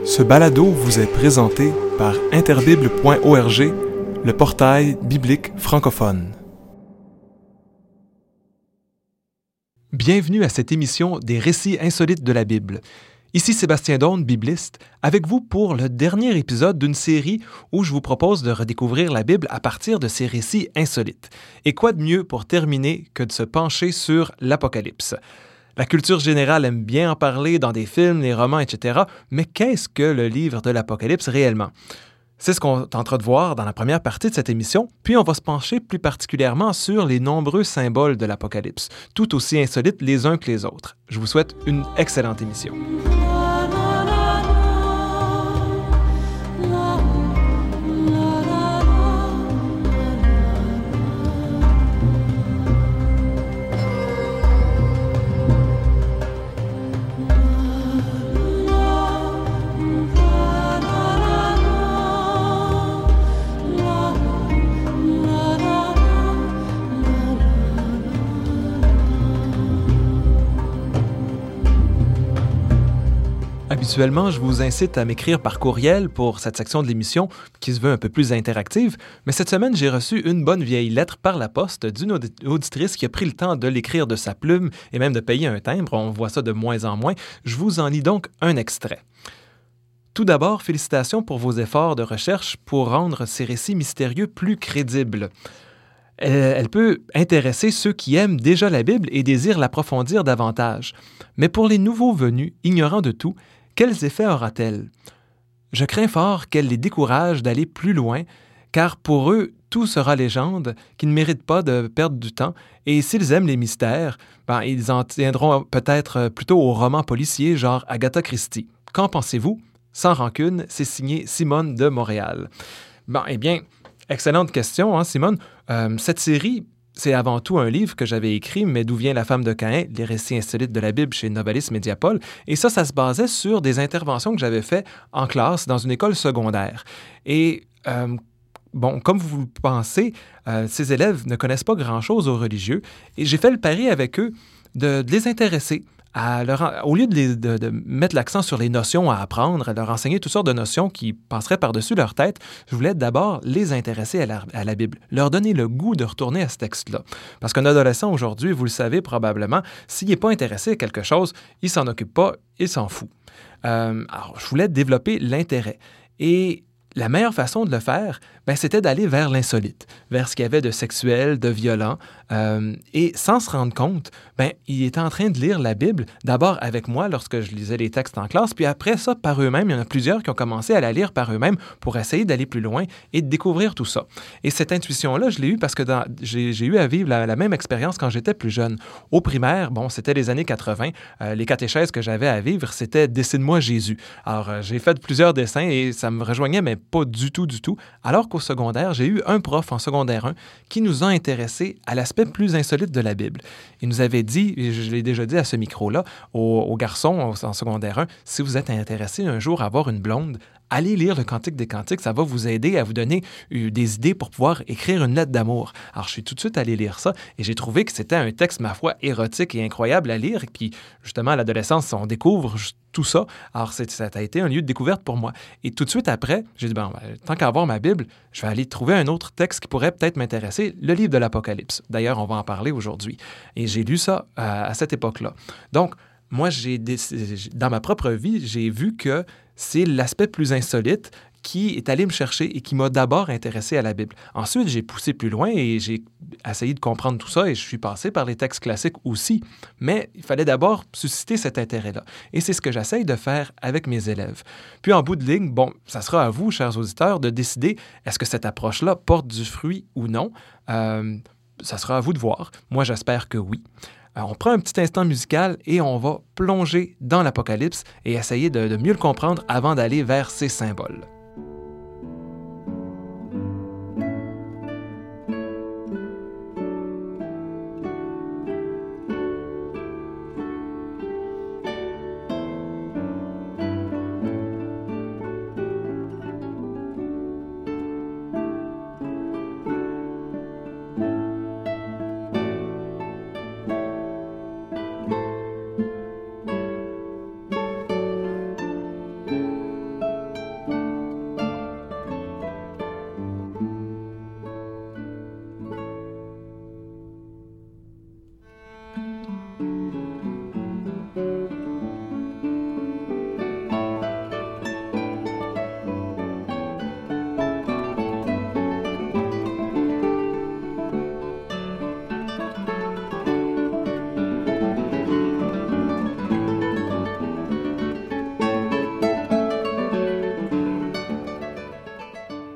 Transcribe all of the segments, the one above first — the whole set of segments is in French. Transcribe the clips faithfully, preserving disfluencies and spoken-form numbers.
Ce balado vous est présenté par interbible point org, le portail biblique francophone. Bienvenue à cette émission des récits insolites de la Bible. Ici Sébastien Daune, bibliste, avec vous pour le dernier épisode d'une série où je vous propose de redécouvrir la Bible à partir de ces récits insolites. Et quoi de mieux pour terminer que de se pencher sur l'Apocalypse? La culture générale aime bien en parler dans des films, les romans, et cetera, mais qu'est-ce que le livre de l'Apocalypse réellement? C'est ce qu'on tentera de voir dans la première partie de cette émission, puis on va se pencher plus particulièrement sur les nombreux symboles de l'Apocalypse, tout aussi insolites les uns que les autres. Je vous souhaite une excellente émission. Habituellement, je vous incite à m'écrire par courriel pour cette section de l'émission qui se veut un peu plus interactive, mais cette semaine, j'ai reçu une bonne vieille lettre par la poste d'une audi- auditrice qui a pris le temps de l'écrire de sa plume et même de payer un timbre. On voit ça de moins en moins. Je vous en lis donc un extrait. Tout d'abord, félicitations pour vos efforts de recherche pour rendre ces récits mystérieux plus crédibles. Elle, elle peut intéresser ceux qui aiment déjà la Bible et désirent l'approfondir davantage. Mais pour les nouveaux venus, ignorants de tout, quels effets aura-t-elle? Je crains fort qu'elle les décourage d'aller plus loin, car pour eux, tout sera légende, qu'ils ne méritent pas de perdre du temps, et s'ils aiment les mystères, ben, ils en tiendront peut-être plutôt aux romans policiers genre Agatha Christie. Qu'en pensez-vous? Sans rancune, c'est signé Simone de Montréal. Bon, eh bien, excellente question, hein, Simone. Euh, cette série, c'est avant tout un livre que j'avais écrit, mais d'où vient la femme de Caïn, les récits insolites de la Bible chez Novalis Mediapol. Et ça, ça se basait sur des interventions que j'avais faites en classe dans une école secondaire. Et euh, bon, comme vous le pensez, euh, ces élèves ne connaissent pas grand-chose aux religieux. Et j'ai fait le pari avec eux de, de les intéresser. À leur, au lieu de, les, de, de mettre l'accent sur les notions à apprendre, à leur enseigner toutes sortes de notions qui passeraient par-dessus leur tête, je voulais d'abord les intéresser à la, à la Bible, leur donner le goût de retourner à ce texte-là. Parce qu'un adolescent aujourd'hui, vous le savez probablement, s'il n'est pas intéressé à quelque chose, il ne s'en occupe pas, il s'en fout. Euh, alors, je voulais développer l'intérêt. Et la meilleure façon de le faire, ben, c'était d'aller vers l'insolite, vers ce qu'il y avait de sexuel, de violent. Euh, et sans se rendre compte, ben, il était en train de lire la Bible, d'abord avec moi lorsque je lisais les textes en classe, puis après ça, par eux-mêmes. Il y en a plusieurs qui ont commencé à la lire par eux-mêmes pour essayer d'aller plus loin et de découvrir tout ça. Et cette intuition-là, je l'ai eue parce que dans, j'ai, j'ai eu à vivre la, la même expérience quand j'étais plus jeune. Au primaire, bon, c'était les années quatre-vingt. Euh, les catéchèses que j'avais à vivre, c'était « Dessine-moi Jésus ». Alors, euh, j'ai fait plusieurs dessins et ça me rejoignait, mais pas du tout, du tout. Alors qu'au secondaire, j'ai eu un prof en secondaire un qui nous a intéressés à l'aspect plus insolite de la Bible. Il nous avait dit, et je l'ai déjà dit à ce micro-là, aux, aux garçons en secondaire un, si vous êtes intéressés un jour à avoir une blonde, allez lire le Cantique des Cantiques, ça va vous aider à vous donner euh, des idées pour pouvoir écrire une lettre d'amour. Alors, je suis tout de suite allé lire ça et j'ai trouvé que c'était un texte, ma foi, érotique et incroyable à lire. Et puis, justement, à l'adolescence, on découvre tout ça. Alors, c'est, ça a été un lieu de découverte pour moi. Et tout de suite après, j'ai dit, bon, ben, tant qu'à avoir ma Bible, je vais aller trouver un autre texte qui pourrait peut-être m'intéresser, le livre de l'Apocalypse. D'ailleurs, on va en parler aujourd'hui. Et j'ai lu ça à, à cette époque-là. Donc, moi, j'ai dans ma propre vie, j'ai vu que c'est l'aspect plus insolite qui est allé me chercher et qui m'a d'abord intéressé à la Bible. Ensuite, j'ai poussé plus loin et j'ai essayé de comprendre tout ça et je suis passé par les textes classiques aussi. Mais il fallait d'abord susciter cet intérêt-là. Et c'est ce que j'essaye de faire avec mes élèves. Puis en bout de ligne, bon, ça sera à vous, chers auditeurs, de décider est-ce que cette approche-là porte du fruit ou non. Euh, ça sera à vous de voir. Moi, j'espère que oui. Alors, on prend un petit instant musical et on va plonger dans l'Apocalypse et essayer de, de mieux le comprendre avant d'aller vers ses symboles.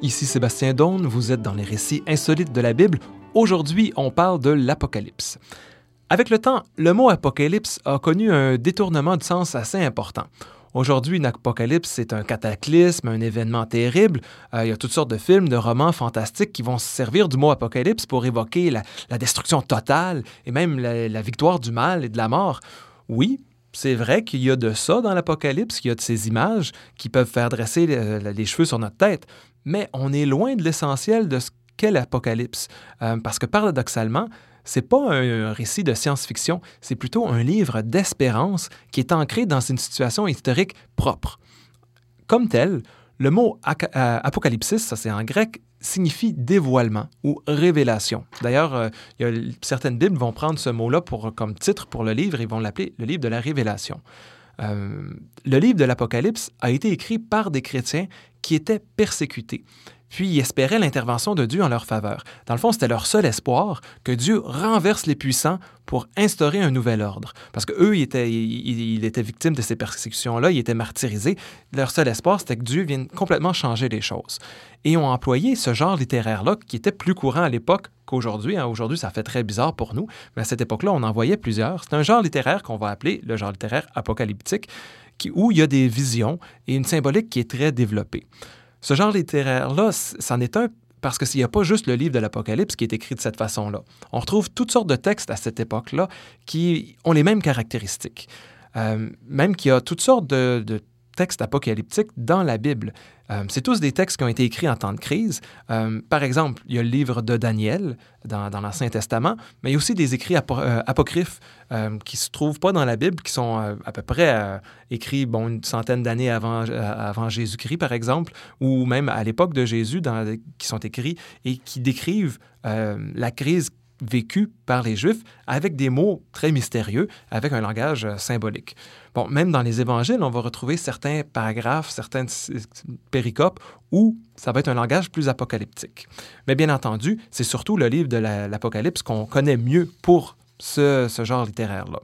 Ici Sébastien Daune, vous êtes dans les récits insolites de la Bible. Aujourd'hui, on parle de l'Apocalypse. Avec le temps, le mot apocalypse a connu un détournement de sens assez important. Aujourd'hui, une apocalypse, c'est un cataclysme, un événement terrible. Euh, il y a toutes sortes de films, de romans fantastiques qui vont se servir du mot apocalypse pour évoquer la, la destruction totale et même la, la victoire du mal et de la mort. Oui, c'est vrai qu'il y a de ça dans l'Apocalypse, qu'il y a de ces images qui peuvent faire dresser les, les cheveux sur notre tête, mais on est loin de l'essentiel de ce qu'est l'Apocalypse, euh, parce que paradoxalement, c'est pas un, un récit de science-fiction, c'est plutôt un livre d'espérance qui est ancré dans une situation historique propre. Comme tel, le mot ac- euh, apocalypsis, ça c'est en grec, signifie dévoilement ou révélation. D'ailleurs, euh, il y a, certaines Bibles vont prendre ce mot-là pour, comme titre pour le livre et vont l'appeler le livre de la révélation. Euh, le livre de l'Apocalypse a été écrit par des chrétiens qui étaient persécutés. Puis ils espéraient l'intervention de Dieu en leur faveur. Dans le fond, c'était leur seul espoir que Dieu renverse les puissants pour instaurer un nouvel ordre. Parce qu'eux, ils étaient, ils, ils étaient victimes de ces persécutions-là, ils étaient martyrisés. Leur seul espoir, c'était que Dieu vienne complètement changer les choses. Et ils ont employé ce genre littéraire-là qui était plus courant à l'époque qu'aujourd'hui. Hein. Aujourd'hui, ça fait très bizarre pour nous, mais à cette époque-là, on en voyait plusieurs. C'est un genre littéraire qu'on va appeler le genre littéraire apocalyptique, qui, où il y a des visions et une symbolique qui est très développée. Ce genre littéraire-là, c'en est un parce qu'il n'y a pas juste le livre de l'Apocalypse qui est écrit de cette façon-là. On retrouve toutes sortes de textes à cette époque-là qui ont les mêmes caractéristiques. Euh, même qu'il y a toutes sortes de, de textes apocalyptiques dans la Bible. Euh, c'est tous des textes qui ont été écrits en temps de crise. Euh, par exemple, il y a le livre de Daniel dans, dans l'Ancien Testament, mais il y a aussi des écrits apo- euh, apocryphes euh, qui ne se trouvent pas dans la Bible, qui sont euh, à peu près euh, écrits bon, une centaine d'années avant, euh, avant Jésus-Christ, par exemple, ou même à l'époque de Jésus, dans, qui sont écrits et qui décrivent euh, la crise vécu par les Juifs avec des mots très mystérieux, avec un langage euh, symbolique. Bon, même dans les évangiles, on va retrouver certains paragraphes, certaines péricopes où ça va être un langage plus apocalyptique. Mais bien entendu, c'est surtout le livre de la, l'Apocalypse qu'on connaît mieux pour ce, ce genre littéraire-là.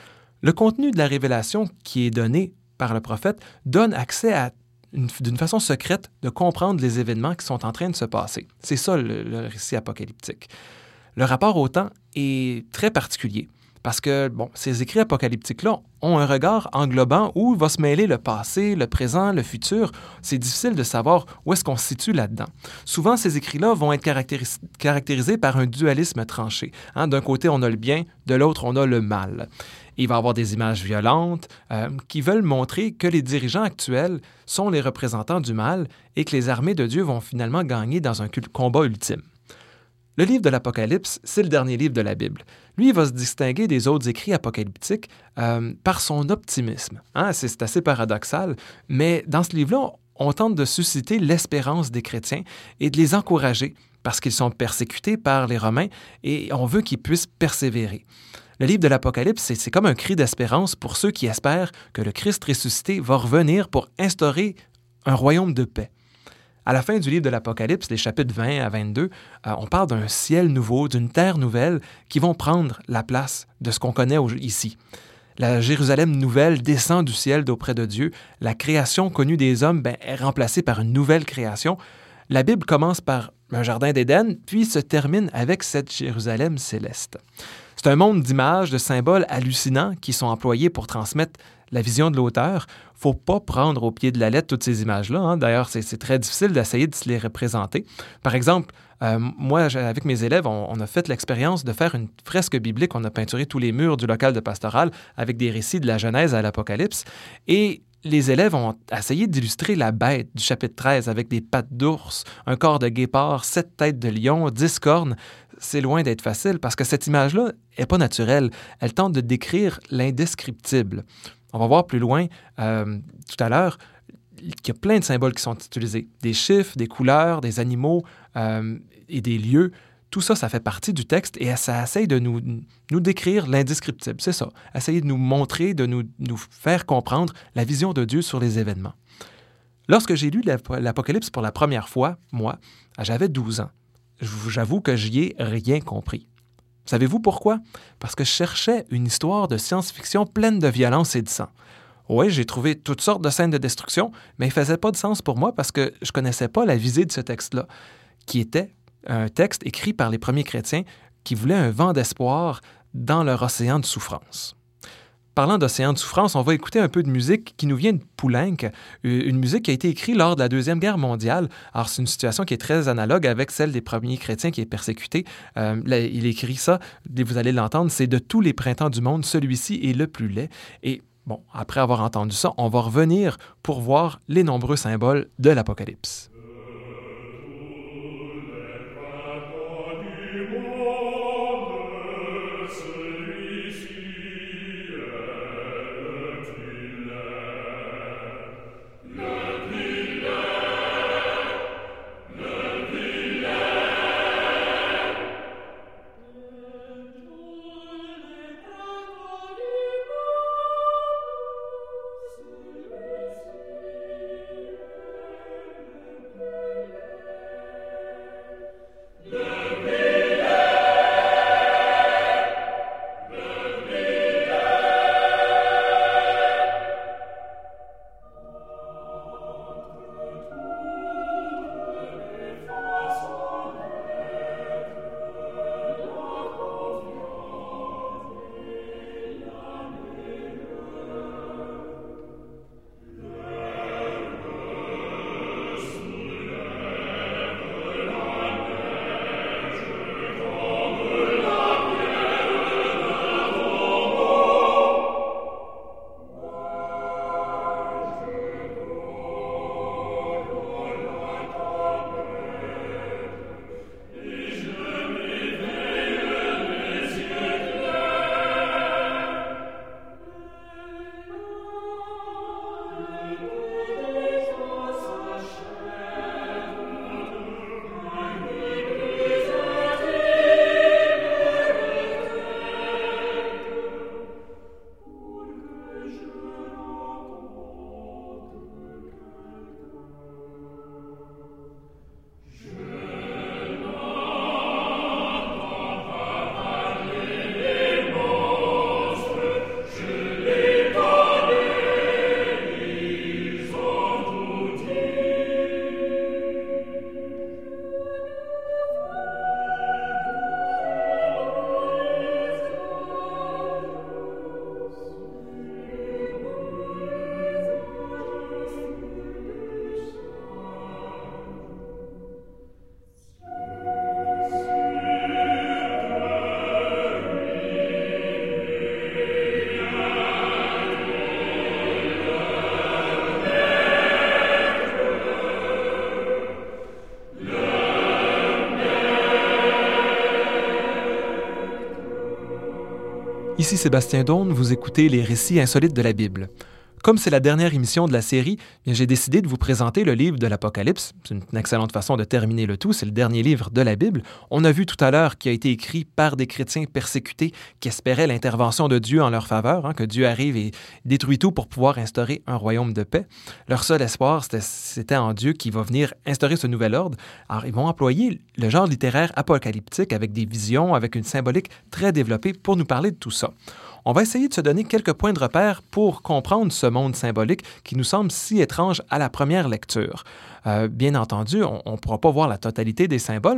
Le contenu de la révélation qui est donné par le prophète donne accès à Une, d'une façon secrète de comprendre les événements qui sont en train de se passer. C'est ça le, le récit apocalyptique. Le rapport au temps est très particulier parce que bon, ces écrits apocalyptiques-là ont un regard englobant où va se mêler le passé, le présent, le futur. C'est difficile de savoir où est-ce qu'on se situe là-dedans. Souvent, ces écrits-là vont être caractéris- caractérisés par un dualisme tranché. Hein? D'un côté, on a le bien, de l'autre, on a le mal. Il va y avoir des images violentes euh, qui veulent montrer que les dirigeants actuels sont les représentants du mal et que les armées de Dieu vont finalement gagner dans un combat ultime. Le livre de l'Apocalypse, c'est le dernier livre de la Bible. Lui, il va se distinguer des autres écrits apocalyptiques euh, par son optimisme. Hein? C'est, c'est assez paradoxal, mais dans ce livre-là, on tente de susciter l'espérance des chrétiens et de les encourager parce qu'ils sont persécutés par les Romains et on veut qu'ils puissent persévérer. Le livre de l'Apocalypse, c'est, c'est comme un cri d'espérance pour ceux qui espèrent que le Christ ressuscité va revenir pour instaurer un royaume de paix. À la fin du livre de l'Apocalypse, les chapitres vingt à vingt-deux, euh, on parle d'un ciel nouveau, d'une terre nouvelle qui vont prendre la place de ce qu'on connaît ici. La Jérusalem nouvelle descend du ciel d'auprès de Dieu. La création connue des hommes ben, est remplacée par une nouvelle création. La Bible commence par un jardin d'Éden, puis se termine avec cette Jérusalem céleste. C'est un monde d'images, de symboles hallucinants qui sont employés pour transmettre la vision de l'auteur. Il ne faut pas prendre au pied de la lettre toutes ces images-là. Hein. D'ailleurs, c'est, c'est très difficile d'essayer de se les représenter. Par exemple, euh, moi, avec mes élèves, on, on a fait l'expérience de faire une fresque biblique. On a peinturé tous les murs du local de pastoral avec des récits de la Genèse à l'Apocalypse. Et les élèves ont essayé d'illustrer la bête du chapitre treize avec des pattes d'ours, un corps de guépard, sept têtes de lion, dix cornes. C'est loin d'être facile parce que cette image-là n'est pas naturelle. Elle tente de décrire l'indescriptible. On va voir plus loin euh, tout à l'heure qu'il y a plein de symboles qui sont utilisés. Des chiffres, des couleurs, des animaux euh, et des lieux. Tout ça, ça fait partie du texte et ça essaye de nous, nous décrire l'indescriptible. C'est ça. Essayer de nous montrer, de nous, nous faire comprendre la vision de Dieu sur les événements. Lorsque j'ai lu l'Apocalypse pour la première fois, moi, j'avais douze ans. J'avoue que j'y ai rien compris. Savez-vous pourquoi? Parce que je cherchais une histoire de science-fiction pleine de violence et de sang. Oui, j'ai trouvé toutes sortes de scènes de destruction, mais il ne faisait pas de sens pour moi parce que je ne connaissais pas la visée de ce texte-là, qui était un texte écrit par les premiers chrétiens qui voulaient un vent d'espoir dans leur océan de souffrance. Parlant d'océan de souffrance, on va écouter un peu de musique qui nous vient de Poulenc, une musique qui a été écrite lors de la Deuxième Guerre mondiale. Alors, c'est une situation qui est très analogue avec celle des premiers chrétiens qui est persécuté. Euh, là, il écrit ça, vous allez l'entendre, c'est « De tous les printemps du monde, celui-ci est le plus laid ». Et bon, après avoir entendu ça, on va revenir pour voir les nombreux symboles de l'Apocalypse. Ici Sébastien Daune, vous écoutez les récits insolites de la Bible. Comme c'est la dernière émission de la série, bien, j'ai décidé de vous présenter le livre de l'Apocalypse. C'est une excellente façon de terminer le tout, c'est le dernier livre de la Bible. On a vu tout à l'heure qu'il a été écrit par des chrétiens persécutés qui espéraient l'intervention de Dieu en leur faveur, hein, que Dieu arrive et détruit tout pour pouvoir instaurer un royaume de paix. Leur seul espoir, c'était, c'était en Dieu qui va venir instaurer ce nouvel ordre. Alors, ils vont employer le genre littéraire apocalyptique avec des visions, avec une symbolique très développée pour nous parler de tout ça. On va essayer de se donner quelques points de repère pour comprendre ce monde symbolique qui nous semble si étrange à la première lecture. Euh, bien entendu, on ne pourra pas voir la totalité des symboles,